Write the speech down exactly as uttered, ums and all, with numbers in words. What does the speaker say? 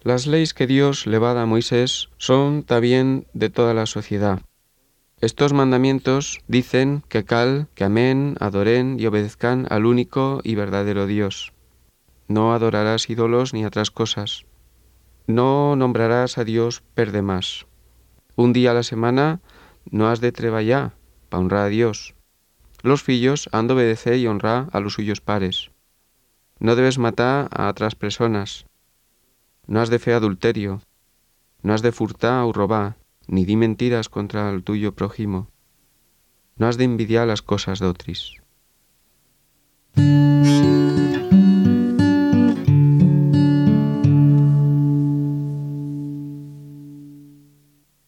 Las leyes que Dios le va a dar a Moisés son también de toda la sociedad. Estos mandamientos dicen que cal, que amén, adoren y obedezcan al único y verdadero Dios. No adorarás ídolos ni otras cosas. No nombrarás a Dios per demás. Un día a la semana no has de treballar para honrar a Dios. Los fillos han de obedecer y honrar a los suyos pares. No debes matar a otras personas. No has de fer adulterio. No has de furtar o robar, ni di mentiras contra el tuyo prójimo. No has de envidiar las cosas de otros.